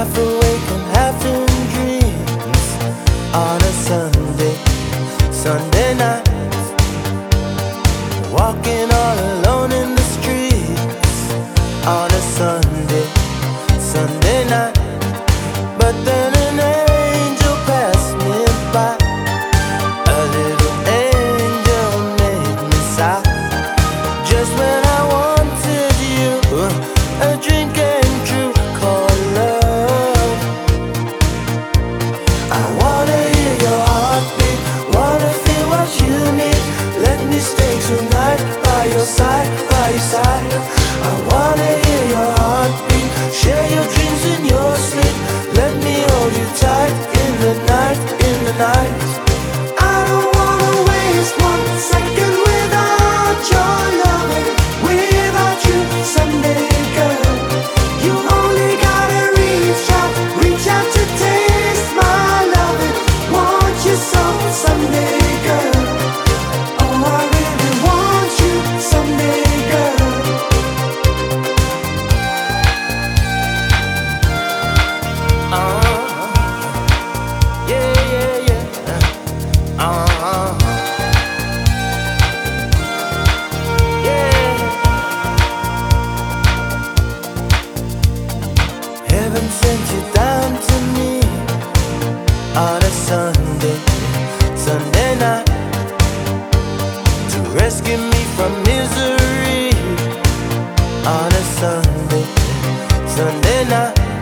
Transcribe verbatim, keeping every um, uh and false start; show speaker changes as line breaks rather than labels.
half awake and half in dreams. On a Sunday, Sunday night, walking all alone in the streets. On a Sunday, Sunday night, but then an angel passed me by. A little angel made me sigh. Just when I wanted you, a dream came true called love. I wanna hear your heartbeat, wanna feel what you need. Let me stay tonight by your side, by your side. I wanna hear your heartbeat, share your dreams in your sleep. Let me hold you tight in the night, in the night. I don't wanna waste one second without your loving, without you, Sunday girl. You only gotta reach out, reach out to taste my loving. Want you so, Sunday girl. Oh, I really want you, Sunday girl. Uh, yeah, yeah, yeah. Uh, yeah. Heaven sent you down to me on a Sunday, Sunday night, to rescue me from misery. On a Sunday, Sunday night.